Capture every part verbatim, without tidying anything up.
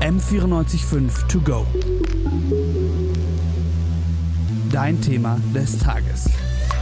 M vierundneunzig Komma fünf To Go. Dein Thema des Tages.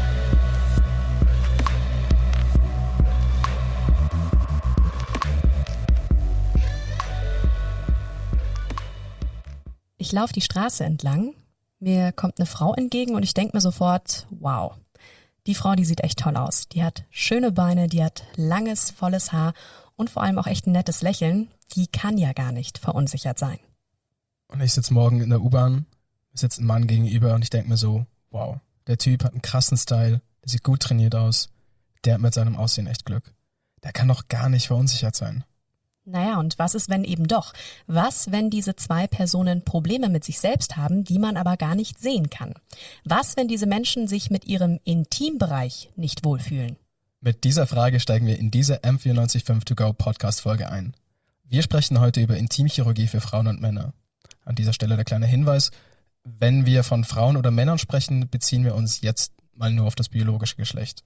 Ich laufe die Straße entlang, mir kommt eine Frau entgegen und ich denke mir sofort, wow, die Frau, die sieht echt toll aus. Die hat schöne Beine, die hat langes, volles Haar und vor allem auch echt ein nettes Lächeln. Die kann ja gar nicht verunsichert sein. Und ich sitze morgen in der U-Bahn, mir sitzt ein Mann gegenüber und ich denke mir so, wow, der Typ hat einen krassen Style, der sieht gut trainiert aus, der hat mit seinem Aussehen echt Glück. Der kann doch gar nicht verunsichert sein. Naja, und was ist, wenn eben doch? Was, wenn diese zwei Personen Probleme mit sich selbst haben, die man aber gar nicht sehen kann? Was, wenn diese Menschen sich mit ihrem Intimbereich nicht wohlfühlen? Mit dieser Frage steigen wir in diese M vierundneunzig Komma fünf To Go Podcast-Folge ein. Wir sprechen heute über Intimchirurgie für Frauen und Männer. An dieser Stelle der kleine Hinweis, wenn wir von Frauen oder Männern sprechen, beziehen wir uns jetzt mal nur auf das biologische Geschlecht.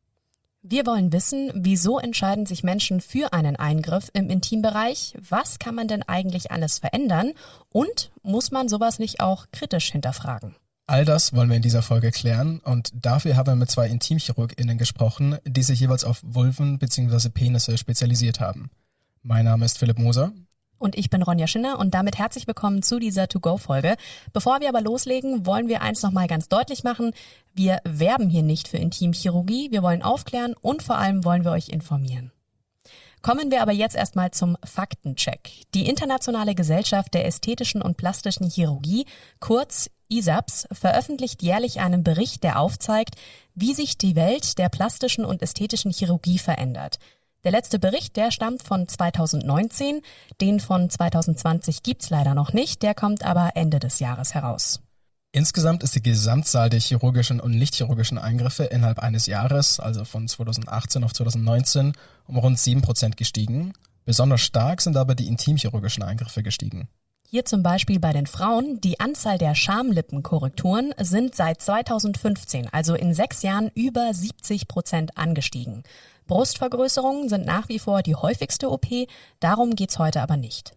Wir wollen wissen, wieso entscheiden sich Menschen für einen Eingriff im Intimbereich? Was kann man denn eigentlich alles verändern? Und muss man sowas nicht auch kritisch hinterfragen? All das wollen wir in dieser Folge klären und dafür haben wir mit zwei IntimchirurgInnen gesprochen, die sich jeweils auf Vulven bzw. Penisse spezialisiert haben. Mein Name ist Philipp Moser. Und ich bin Ronja Schinner und damit herzlich willkommen zu dieser To-Go-Folge. Bevor wir aber loslegen, wollen wir eins nochmal ganz deutlich machen. Wir werben hier nicht für Intimchirurgie, wir wollen aufklären und vor allem wollen wir euch informieren. Kommen wir aber jetzt erstmal zum Faktencheck. Die Internationale Gesellschaft der Ästhetischen und Plastischen Chirurgie, kurz I S A P S, veröffentlicht jährlich einen Bericht, der aufzeigt, wie sich die Welt der plastischen und ästhetischen Chirurgie verändert. Der letzte Bericht, der stammt von zweitausendneunzehn, den von zweitausendzwanzig gibt's leider noch nicht, der kommt aber Ende des Jahres heraus. Insgesamt ist die Gesamtzahl der chirurgischen und nicht-chirurgischen Eingriffe innerhalb eines Jahres, also von zweitausendachtzehn auf zweitausendneunzehn, um rund sieben Prozent gestiegen. Besonders stark sind aber die intimchirurgischen Eingriffe gestiegen. Hier zum Beispiel bei den Frauen, die Anzahl der Schamlippenkorrekturen sind seit zweitausendfünfzehn, also in sechs Jahren, über siebzig Prozent angestiegen. Brustvergrößerungen sind nach wie vor die häufigste O P, darum geht's heute aber nicht.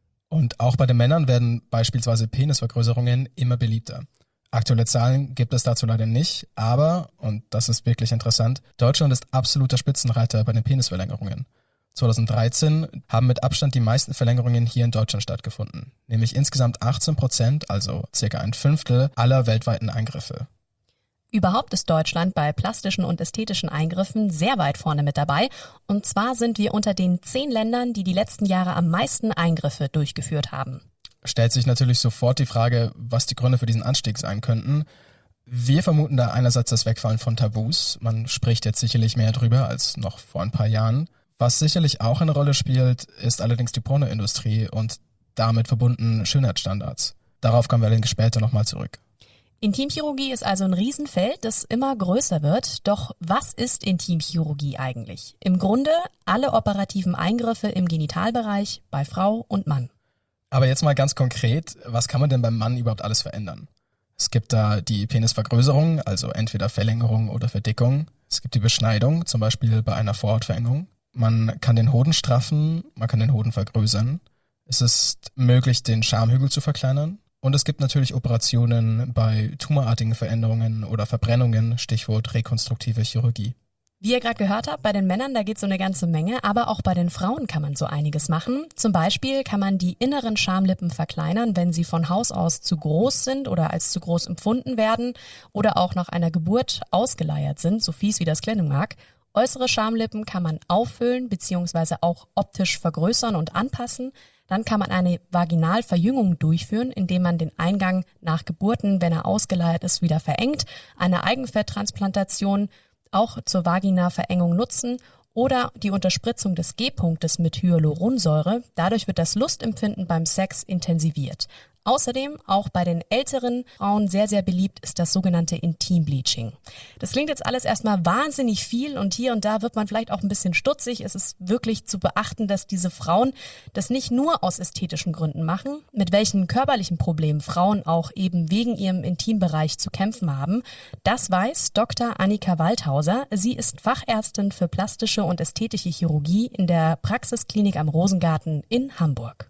Und auch bei den Männern werden beispielsweise Penisvergrößerungen immer beliebter. Aktuelle Zahlen gibt es dazu leider nicht, aber, und das ist wirklich interessant, Deutschland ist absoluter Spitzenreiter bei den Penisverlängerungen. zweitausenddreizehn haben mit Abstand die meisten Verlängerungen hier in Deutschland stattgefunden, nämlich insgesamt achtzehn Prozent, also circa ein Fünftel aller weltweiten Eingriffe. Überhaupt ist Deutschland bei plastischen und ästhetischen Eingriffen sehr weit vorne mit dabei. Und zwar sind wir unter den zehn Ländern, die die letzten Jahre am meisten Eingriffe durchgeführt haben. Stellt sich natürlich sofort die Frage, was die Gründe für diesen Anstieg sein könnten. Wir vermuten da einerseits das Wegfallen von Tabus. Man spricht jetzt sicherlich mehr drüber als noch vor ein paar Jahren. Was sicherlich auch eine Rolle spielt, ist allerdings die Pornoindustrie und damit verbunden Schönheitsstandards. Darauf kommen wir allerdings später nochmal zurück. Intimchirurgie ist also ein Riesenfeld, das immer größer wird. Doch was ist Intimchirurgie eigentlich? Im Grunde alle operativen Eingriffe im Genitalbereich bei Frau und Mann. Aber jetzt mal ganz konkret, was kann man denn beim Mann überhaupt alles verändern? Es gibt da die Penisvergrößerung, also entweder Verlängerung oder Verdickung. Es gibt die Beschneidung, zum Beispiel bei einer Vorhautverengung. Man kann den Hoden straffen, man kann den Hoden vergrößern. Es ist möglich, den Schamhügel zu verkleinern. Und es gibt natürlich Operationen bei tumorartigen Veränderungen oder Verbrennungen, Stichwort rekonstruktive Chirurgie. Wie ihr gerade gehört habt, bei den Männern, da geht so eine ganze Menge, aber auch bei den Frauen kann man so einiges machen. Zum Beispiel kann man die inneren Schamlippen verkleinern, wenn sie von Haus aus zu groß sind oder als zu groß empfunden werden oder auch nach einer Geburt ausgeleiert sind, so fies wie das klingen mag. Äußere Schamlippen kann man auffüllen bzw. auch optisch vergrößern und anpassen. Dann kann man eine Vaginalverjüngung durchführen, indem man den Eingang nach Geburten, wenn er ausgeleiert ist, wieder verengt, eine Eigenfetttransplantation auch zur Vaginaverengung nutzen oder die Unterspritzung des G-Punktes mit Hyaluronsäure. Dadurch wird das Lustempfinden beim Sex intensiviert. Außerdem, auch bei den älteren Frauen sehr, sehr beliebt, ist das sogenannte Intimbleaching. Das klingt jetzt alles erstmal wahnsinnig viel und hier und da wird man vielleicht auch ein bisschen stutzig. Es ist wirklich zu beachten, dass diese Frauen das nicht nur aus ästhetischen Gründen machen, mit welchen körperlichen Problemen Frauen auch eben wegen ihrem Intimbereich zu kämpfen haben. Das weiß Doktor Annika Waldhauser. Sie ist Fachärztin für plastische und ästhetische Chirurgie in der Praxisklinik am Rosengarten in Hamburg.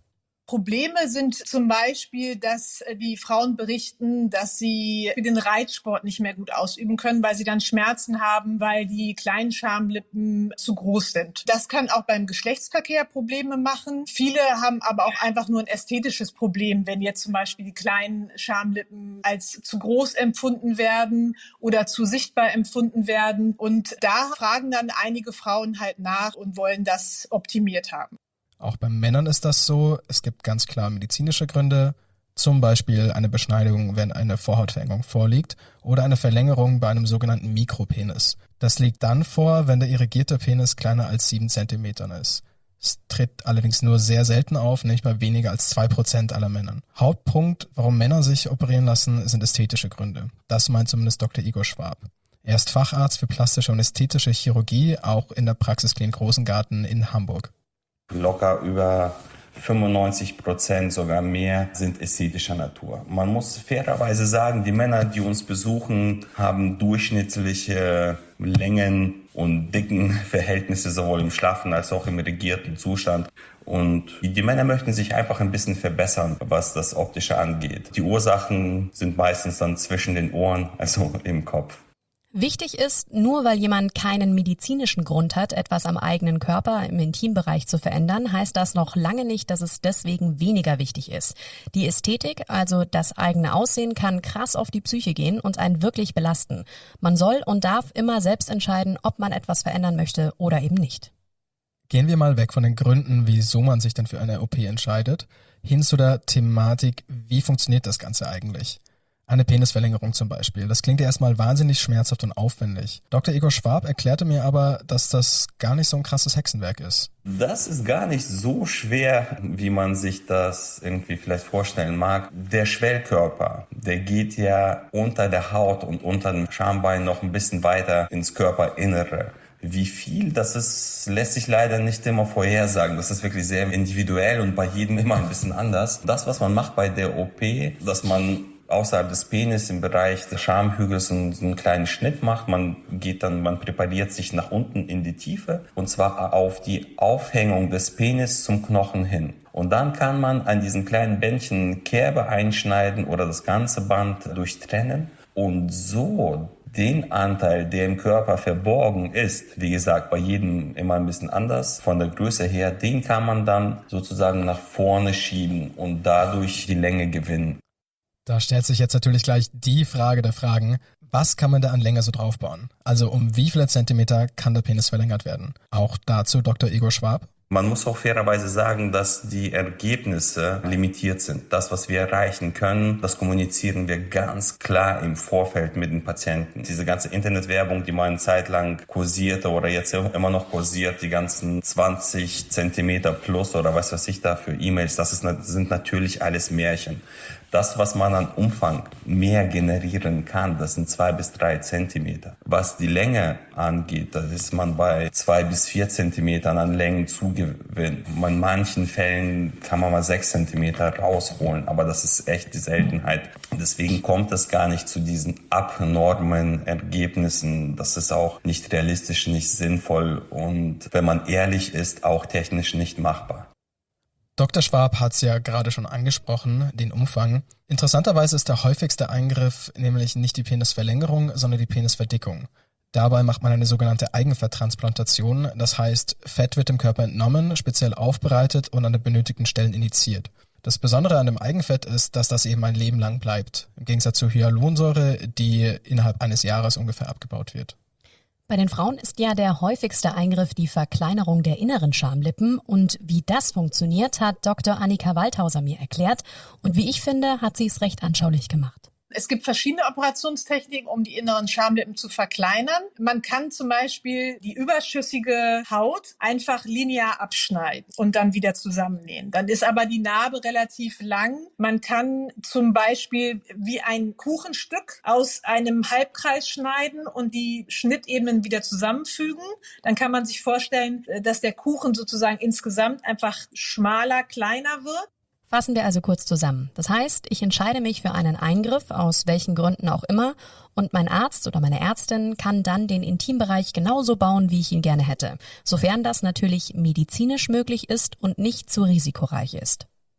Probleme sind zum Beispiel, dass die Frauen berichten, dass sie den Reitsport nicht mehr gut ausüben können, weil sie dann Schmerzen haben, weil die kleinen Schamlippen zu groß sind. Das kann auch beim Geschlechtsverkehr Probleme machen. Viele haben aber auch einfach nur ein ästhetisches Problem, wenn jetzt zum Beispiel die kleinen Schamlippen als zu groß empfunden werden oder zu sichtbar empfunden werden. Und da fragen dann einige Frauen halt nach und wollen das optimiert haben. Auch bei Männern ist das so. Es gibt ganz klar medizinische Gründe, zum Beispiel eine Beschneidung, wenn eine Vorhautverengung vorliegt, oder eine Verlängerung bei einem sogenannten Mikropenis. Das liegt dann vor, wenn der irrigierte Penis kleiner als sieben Zentimeter ist. Es tritt allerdings nur sehr selten auf, nicht mal weniger als zwei Prozent aller Männern. Hauptpunkt, warum Männer sich operieren lassen, sind ästhetische Gründe. Das meint zumindest Doktor Igor Schwab. Er ist Facharzt für plastische und ästhetische Chirurgie, auch in der Praxisklinik Rosengarten in Hamburg. Locker über fünfundneunzig Prozent, sogar mehr, sind ästhetischer Natur. Man muss fairerweise sagen, die Männer, die uns besuchen, haben durchschnittliche Längen und dicken Verhältnisse, sowohl im schlaffen als auch im irrigierten Zustand. Und die Männer möchten sich einfach ein bisschen verbessern, was das Optische angeht. Die Ursachen sind meistens dann zwischen den Ohren, also im Kopf. Wichtig ist, nur weil jemand keinen medizinischen Grund hat, etwas am eigenen Körper im Intimbereich zu verändern, heißt das noch lange nicht, dass es deswegen weniger wichtig ist. Die Ästhetik, also das eigene Aussehen, kann krass auf die Psyche gehen und einen wirklich belasten. Man soll und darf immer selbst entscheiden, ob man etwas verändern möchte oder eben nicht. Gehen wir mal weg von den Gründen, wieso man sich denn für eine O P entscheidet, hin zu der Thematik, wie funktioniert das Ganze eigentlich? Eine Penisverlängerung zum Beispiel. Das klingt ja erstmal wahnsinnig schmerzhaft und aufwendig. Doktor Igor Schwab erklärte mir aber, dass das gar nicht so ein krasses Hexenwerk ist. Das ist gar nicht so schwer, wie man sich das irgendwie vielleicht vorstellen mag. Der Schwellkörper, der geht ja unter der Haut und unter dem Schambein noch ein bisschen weiter ins Körperinnere. Wie viel, das ist, lässt sich leider nicht immer vorhersagen. Das ist wirklich sehr individuell und bei jedem immer ein bisschen anders. Das, was man macht bei der O P, dass man außerhalb des Penis im Bereich des Schamhügels einen, einen kleinen Schnitt macht. Man geht dann, man präpariert sich nach unten in die Tiefe und zwar auf die Aufhängung des Penis zum Knochen hin. Und dann kann man an diesen kleinen Bändchen Kerbe einschneiden oder das ganze Band durchtrennen und so den Anteil, der im Körper verborgen ist, wie gesagt, bei jedem immer ein bisschen anders, von der Größe her, den kann man dann sozusagen nach vorne schieben und dadurch die Länge gewinnen. Da stellt sich jetzt natürlich gleich die Frage der Fragen, was kann man da an Länge so draufbauen? Also um wie viele Zentimeter kann der Penis verlängert werden? Auch dazu Doktor Igor Schwab. Man muss auch fairerweise sagen, dass die Ergebnisse limitiert sind. Das, was wir erreichen können, das kommunizieren wir ganz klar im Vorfeld mit den Patienten. Diese ganze Internetwerbung, die mal eine Zeit lang kursierte oder jetzt immer noch kursiert, die ganzen zwanzig Zentimeter plus oder was weiß ich da für E-Mails, das ist, sind natürlich alles Märchen. Das, was man an Umfang mehr generieren kann, das sind zwei bis drei Zentimeter. Was die Länge angeht, da ist man bei zwei bis vier Zentimetern an Längenzugewinn. In manchen Fällen kann man mal sechs Zentimeter rausholen, aber das ist echt die Seltenheit. Deswegen kommt es gar nicht zu diesen abnormen Ergebnissen. Das ist auch nicht realistisch, nicht sinnvoll und, wenn man ehrlich ist, auch technisch nicht machbar. Doktor Schwab hat es ja gerade schon angesprochen, den Umfang. Interessanterweise ist der häufigste Eingriff nämlich nicht die Penisverlängerung, sondern die Penisverdickung. Dabei macht man eine sogenannte Eigenfetttransplantation, das heißt, Fett wird dem Körper entnommen, speziell aufbereitet und an den benötigten Stellen injiziert. Das Besondere an dem Eigenfett ist, dass das eben ein Leben lang bleibt, im Gegensatz zur Hyaluronsäure, die innerhalb eines Jahres ungefähr abgebaut wird. Bei den Frauen ist ja der häufigste Eingriff die Verkleinerung der inneren Schamlippen und wie das funktioniert, hat Doktor Annika Waldhauser mir erklärt und wie ich finde, hat sie es recht anschaulich gemacht. Es gibt verschiedene Operationstechniken, um die inneren Schamlippen zu verkleinern. Man kann zum Beispiel die überschüssige Haut einfach linear abschneiden und dann wieder zusammennähen. Dann ist aber die Narbe relativ lang. Man kann zum Beispiel wie ein Kuchenstück aus einem Halbkreis schneiden und die Schnittebenen wieder zusammenfügen. Dann kann man sich vorstellen, dass der Kuchen sozusagen insgesamt einfach schmaler, kleiner wird. Fassen wir also kurz zusammen. Das heißt, ich entscheide mich für einen Eingriff, aus welchen Gründen auch immer, und mein Arzt oder meine Ärztin kann dann den Intimbereich genauso bauen, wie ich ihn gerne hätte, sofern das natürlich medizinisch möglich ist und nicht zu risikoreich ist.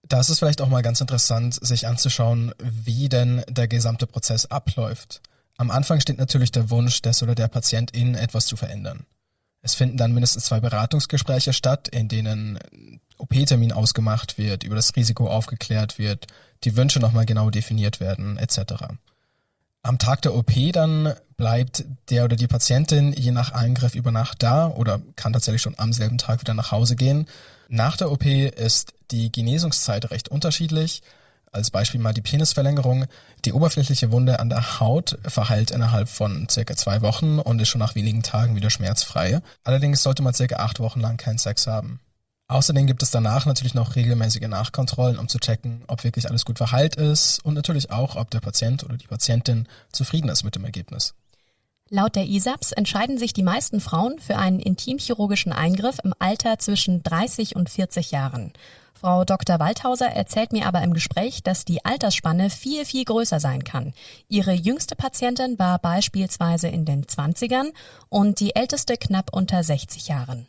Da ist es vielleicht auch mal ganz interessant, sich anzuschauen, wie denn der gesamte Prozess abläuft. Am Anfang steht natürlich der Wunsch des oder der Patientin, etwas zu verändern. Es finden dann mindestens zwei Beratungsgespräche statt, in denen O P-Termin ausgemacht wird, über das Risiko aufgeklärt wird, die Wünsche nochmal genau definiert werden, et cetera. Am Tag der O P dann bleibt der oder die Patientin je nach Eingriff über Nacht da oder kann tatsächlich schon am selben Tag wieder nach Hause gehen. Nach der O P ist die Genesungszeit recht unterschiedlich. Als Beispiel mal die Penisverlängerung. Die oberflächliche Wunde an der Haut verheilt innerhalb von circa zwei Wochen und ist schon nach wenigen Tagen wieder schmerzfrei. Allerdings sollte man circa acht Wochen lang keinen Sex haben. Außerdem gibt es danach natürlich noch regelmäßige Nachkontrollen, um zu checken, ob wirklich alles gut verheilt ist und natürlich auch, ob der Patient oder die Patientin zufrieden ist mit dem Ergebnis. Laut der I S A B S entscheiden sich die meisten Frauen für einen intimchirurgischen Eingriff im Alter zwischen dreißig und vierzig Jahren. Frau Doktor Waldhauser erzählt mir aber im Gespräch, dass die Altersspanne viel, viel größer sein kann. Ihre jüngste Patientin war beispielsweise in den zwanzigern und die älteste knapp unter sechzig Jahren.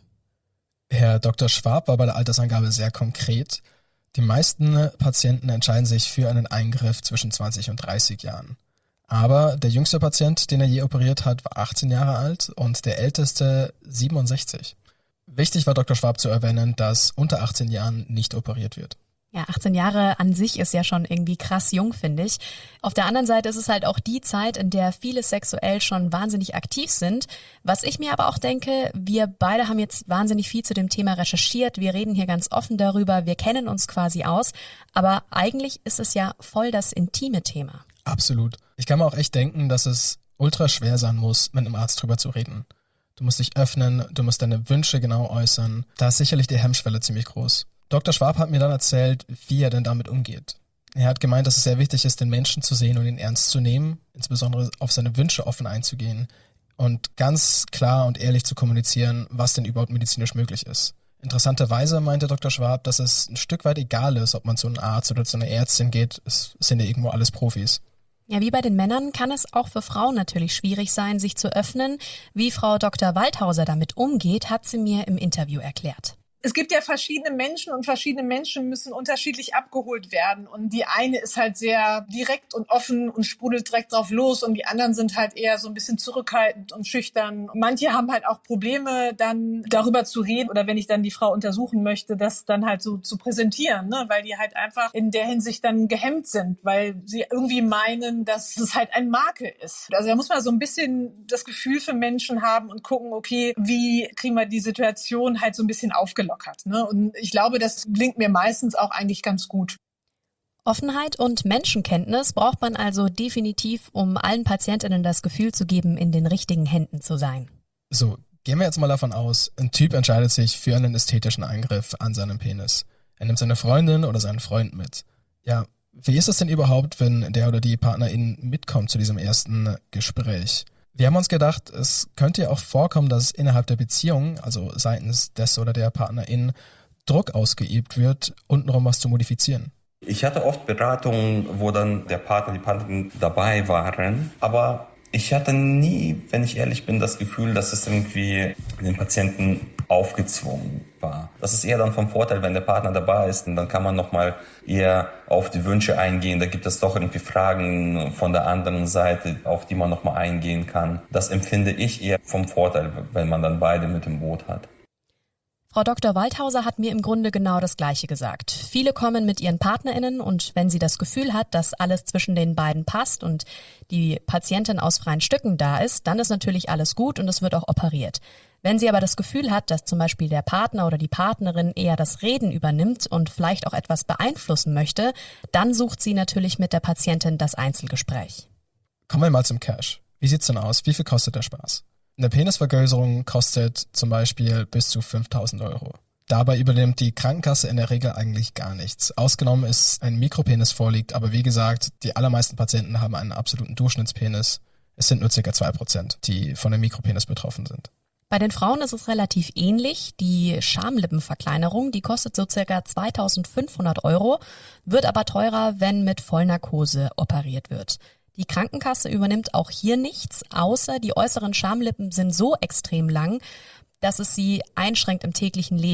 Herr Doktor Schwab war bei der Altersangabe sehr konkret. Die meisten Patienten entscheiden sich für einen Eingriff zwischen zwanzig und dreißig Jahren. Aber der jüngste Patient, den er je operiert hat, war achtzehn Jahre alt und der älteste siebenundsechzig. Wichtig war Doktor Schwab zu erwähnen, dass unter achtzehn Jahren nicht operiert wird. Ja, achtzehn Jahre an sich ist ja schon irgendwie krass jung, finde ich. Auf der anderen Seite ist es halt auch die Zeit, in der viele sexuell schon wahnsinnig aktiv sind. Was ich mir aber auch denke, wir beide haben jetzt wahnsinnig viel zu dem Thema recherchiert. Wir reden hier ganz offen darüber, wir kennen uns quasi aus. Aber eigentlich ist es ja voll das intime Thema. Absolut. Ich kann mir auch echt denken, dass es ultra schwer sein muss, mit einem Arzt drüber zu reden. Du musst dich öffnen, du musst deine Wünsche genau äußern. Da ist sicherlich die Hemmschwelle ziemlich groß. Doktor Schwab hat mir dann erzählt, wie er denn damit umgeht. Er hat gemeint, dass es sehr wichtig ist, den Menschen zu sehen und ihn ernst zu nehmen, insbesondere auf seine Wünsche offen einzugehen und ganz klar und ehrlich zu kommunizieren, was denn überhaupt medizinisch möglich ist. Interessanterweise meinte Doktor Schwab, dass es ein Stück weit egal ist, ob man zu einem Arzt oder zu einer Ärztin geht. Es sind ja irgendwo alles Profis. Ja, wie bei den Männern kann es auch für Frauen natürlich schwierig sein, sich zu öffnen. Wie Frau Doktor Waldhauser damit umgeht, hat sie mir im Interview erklärt. Es gibt ja verschiedene Menschen und verschiedene Menschen müssen unterschiedlich abgeholt werden. Und die eine ist halt sehr direkt und offen und sprudelt direkt drauf los und die anderen sind halt eher so ein bisschen zurückhaltend und schüchtern. Manche haben halt auch Probleme, dann darüber zu reden oder wenn ich dann die Frau untersuchen möchte, das dann halt so zu präsentieren, ne? Weil die halt einfach in der Hinsicht dann gehemmt sind, weil sie irgendwie meinen, dass es halt ein Makel ist. Also da muss man so ein bisschen das Gefühl für Menschen haben und gucken, okay, wie kriegen wir die Situation halt so ein bisschen aufgelockert. Hat, ne? Und ich glaube, das gelingt mir meistens auch eigentlich ganz gut. Offenheit und Menschenkenntnis braucht man also definitiv, um allen Patientinnen das Gefühl zu geben, in den richtigen Händen zu sein. So, gehen wir jetzt mal davon aus, ein Typ entscheidet sich für einen ästhetischen Eingriff an seinem Penis. Er nimmt seine Freundin oder seinen Freund mit. Ja, wie ist es denn überhaupt, wenn der oder die Partnerin mitkommt zu diesem ersten Gespräch? Wir haben uns gedacht, es könnte ja auch vorkommen, dass innerhalb der Beziehung, also seitens des oder der Partnerin, Druck ausgeübt wird, untenrum was zu modifizieren. Ich hatte oft Beratungen, wo dann der Partner, die Partnerin dabei waren, aber ich hatte nie, wenn ich ehrlich bin, das Gefühl, dass es irgendwie den Patienten aufgezwungen war. Das ist eher dann vom Vorteil, wenn der Partner dabei ist, und dann kann man nochmal eher auf die Wünsche eingehen. Da gibt es doch irgendwie Fragen von der anderen Seite, auf die man nochmal eingehen kann. Das empfinde ich eher vom Vorteil, wenn man dann beide mit im Boot hat. Frau Doktor Waldhauser hat mir im Grunde genau das Gleiche gesagt. Viele kommen mit ihren PartnerInnen und wenn sie das Gefühl hat, dass alles zwischen den beiden passt und die Patientin aus freien Stücken da ist, dann ist natürlich alles gut und es wird auch operiert. Wenn sie aber das Gefühl hat, dass zum Beispiel der Partner oder die Partnerin eher das Reden übernimmt und vielleicht auch etwas beeinflussen möchte, dann sucht sie natürlich mit der Patientin das Einzelgespräch. Kommen wir mal zum Cash. Wie sieht's denn aus? Wie viel kostet der Spaß? Eine Penisvergrößerung kostet zum Beispiel bis zu fünftausend Euro. Dabei übernimmt die Krankenkasse in der Regel eigentlich gar nichts. Ausgenommen ist ein Mikropenis vorliegt, aber wie gesagt, die allermeisten Patienten haben einen absoluten Durchschnittspenis. Es sind nur ca. zwei Prozent, die von dem Mikropenis betroffen sind. Bei den Frauen ist es relativ ähnlich. Die Schamlippenverkleinerung, die kostet so ca. zweitausendfünfhundert Euro, wird aber teurer, wenn mit Vollnarkose operiert wird. Die Krankenkasse übernimmt auch hier nichts, außer die äußeren Schamlippen sind so extrem lang, dass es sie einschränkt im täglichen Leben.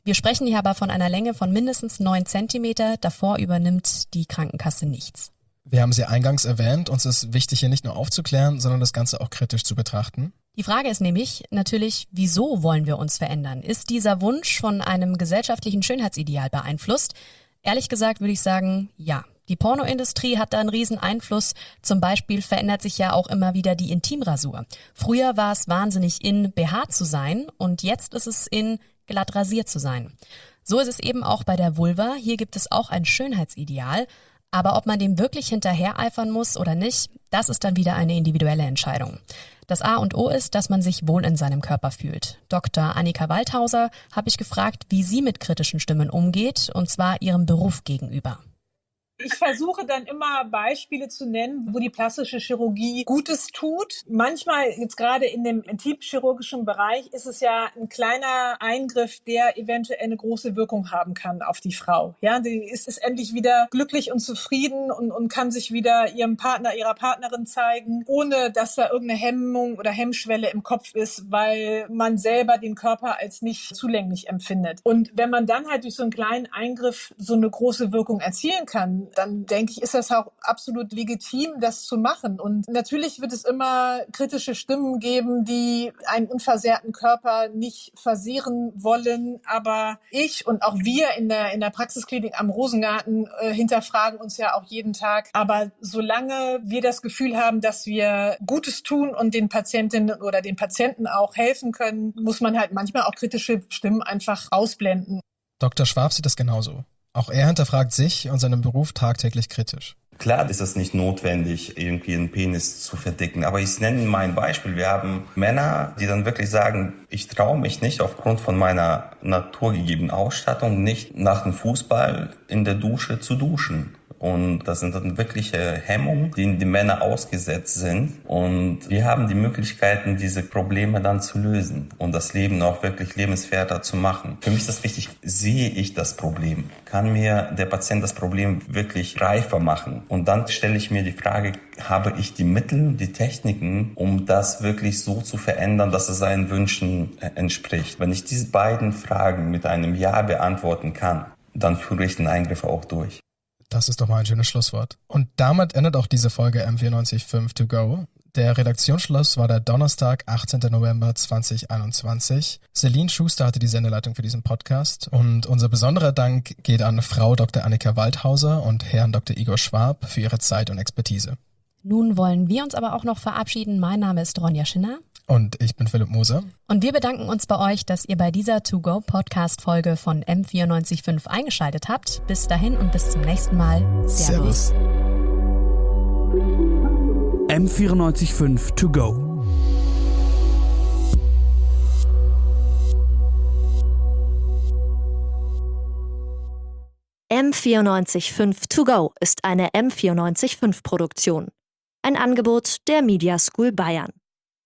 Wir sprechen hier aber von einer Länge von mindestens neun Zentimeter. Davor übernimmt die Krankenkasse nichts. Wir haben sie eingangs erwähnt, uns ist wichtig, hier nicht nur aufzuklären, sondern das Ganze auch kritisch zu betrachten. Die Frage ist nämlich natürlich, wieso wollen wir uns verändern? Ist dieser Wunsch von einem gesellschaftlichen Schönheitsideal beeinflusst? Ehrlich gesagt würde ich sagen, ja. Die Pornoindustrie hat da einen riesen Einfluss. Zum Beispiel verändert sich ja auch immer wieder die Intimrasur. Früher war es wahnsinnig in, behaart zu sein und jetzt ist es in, glatt rasiert zu sein. So ist es eben auch bei der Vulva. Hier gibt es auch ein Schönheitsideal. Aber ob man dem wirklich hinterhereifern muss oder nicht, das ist dann wieder eine individuelle Entscheidung. Das A und O ist, dass man sich wohl in seinem Körper fühlt. Doktor Annika Waldhauser habe ich gefragt, wie sie mit kritischen Stimmen umgeht, und zwar ihrem Beruf gegenüber. Ich versuche dann immer Beispiele zu nennen, wo die plastische Chirurgie Gutes tut. Manchmal, jetzt gerade in dem intimchirurgischen Bereich, ist es ja ein kleiner Eingriff, der eventuell eine große Wirkung haben kann auf die Frau. Ja, die ist, ist endlich wieder glücklich und zufrieden und, und kann sich wieder ihrem Partner, ihrer Partnerin zeigen, ohne dass da irgendeine Hemmung oder Hemmschwelle im Kopf ist, weil man selber den Körper als nicht zulänglich empfindet. Und wenn man dann halt durch so einen kleinen Eingriff so eine große Wirkung erzielen kann, dann denke ich, ist das auch absolut legitim, das zu machen. Und natürlich wird es immer kritische Stimmen geben, die einen unversehrten Körper nicht versehren wollen. Aber ich und auch wir in der, in der Praxisklinik am Rosengarten äh, hinterfragen uns ja auch jeden Tag. Aber solange wir das Gefühl haben, dass wir Gutes tun und den Patientinnen oder den Patienten auch helfen können, muss man halt manchmal auch kritische Stimmen einfach ausblenden. Doktor Schwab sieht das genauso. Auch er hinterfragt sich und seinen Beruf tagtäglich kritisch. Klar ist es nicht notwendig, irgendwie einen Penis zu verdicken. Aber ich nenne mal ein Beispiel. Wir haben Männer, die dann wirklich sagen, ich traue mich nicht aufgrund von meiner naturgegebenen Ausstattung nicht nach dem Fußball in der Dusche zu duschen. Und das sind dann wirkliche Hemmungen, denen die Männer ausgesetzt sind. Und wir haben die Möglichkeiten, diese Probleme dann zu lösen und das Leben auch wirklich lebenswerter zu machen. Für mich ist das wichtig, sehe ich das Problem? Kann mir der Patient das Problem wirklich reifer machen? Und dann stelle ich mir die Frage, habe ich die Mittel, die Techniken, um das wirklich so zu verändern, dass es seinen Wünschen entspricht? Wenn ich diese beiden Fragen mit einem Ja beantworten kann, dann führe ich den Eingriff auch durch. Das ist doch mal ein schönes Schlusswort. Und damit endet auch diese Folge M vierundneunzig Komma fünf To Go. Der Redaktionsschluss war der Donnerstag, achtzehnten November zweitausendeinundzwanzig. Celine Schuster hatte die Sendeleitung für diesen Podcast. Und unser besonderer Dank geht an Frau Doktor Annika Waldhauser und Herrn Doktor Igor Schwab für ihre Zeit und Expertise. Nun wollen wir uns aber auch noch verabschieden. Mein Name ist Ronja Schinner. Und ich bin Philipp Moser. Und wir bedanken uns bei euch, dass ihr bei dieser To-Go-Podcast-Folge von M vierundneunzig Komma fünf eingeschaltet habt. Bis dahin und bis zum nächsten Mal. Servus. Servus. M vierundneunzig Komma fünf To Go. M vierundneunzig Komma fünf To Go ist eine M vierundneunzig Komma fünf Produktion. Ein Angebot der Media School Bayern.